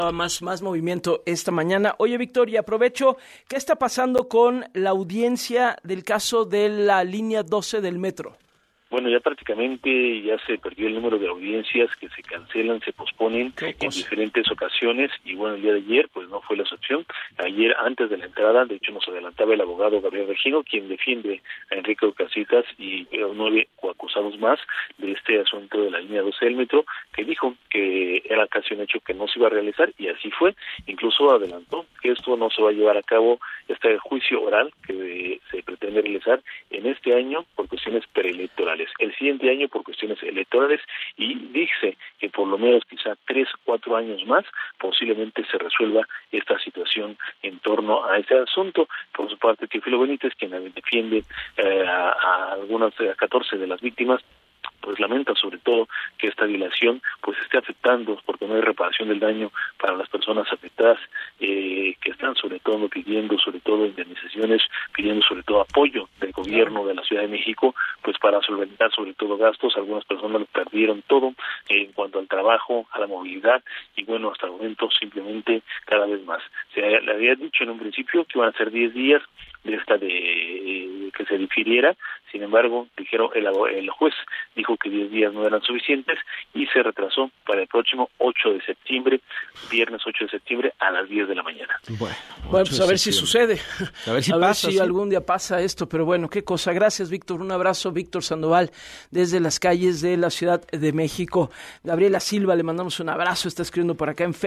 Más movimiento esta mañana. Oye, Víctor, y aprovecho, ¿qué está pasando con la audiencia del caso de la línea 12 del metro? Bueno, ya prácticamente ya se perdió el número de audiencias que se cancelan, se posponen en diferentes ocasiones y bueno, el día de ayer pues no fue la excepción. Ayer antes de la entrada, de hecho nos adelantaba el abogado Gabriel Regino, quien defiende a Enrique Ocasitas y 9 coacusados más de este asunto de la línea 12 del metro, que dijo que era casi un hecho que no se iba a realizar y así fue. Incluso adelantó que esto no se va a llevar a cabo, este juicio oral que se pretende realizar en este año por cuestiones preelectorales, el siguiente año por cuestiones electorales, y dice que por lo menos quizá 3 o 4 años más posiblemente se resuelva esta situación en torno a este asunto. Por su parte, Teófilo Benítez, quien defiende a 14 de las víctimas, pues lamenta sobre todo que esta dilación pues esté afectando, porque no hay reparación del daño para las personas afectadas, que están sobre todo pidiendo indemnizaciones, pidiendo sobre todo apoyo del gobierno de la Ciudad de México, pues para solventar sobre todo gastos. Algunas personas lo perdieron todo en cuanto al trabajo, a la movilidad, y bueno, hasta el momento simplemente cada vez más. Se le había dicho en un principio que iban a ser 10 días que se difiriera. Sin embargo, el juez dijo que 10 días no eran suficientes y se retrasó para el próximo 8 de septiembre, viernes 8 de septiembre a las 10 de la mañana. Bueno, pues a ver si sucede. A ver si algún día pasa esto, pero bueno, qué cosa. Gracias, Víctor. Un abrazo, Víctor Sandoval, desde las calles de la Ciudad de México. Gabriela Silva, le mandamos un abrazo, está escribiendo por acá en Facebook.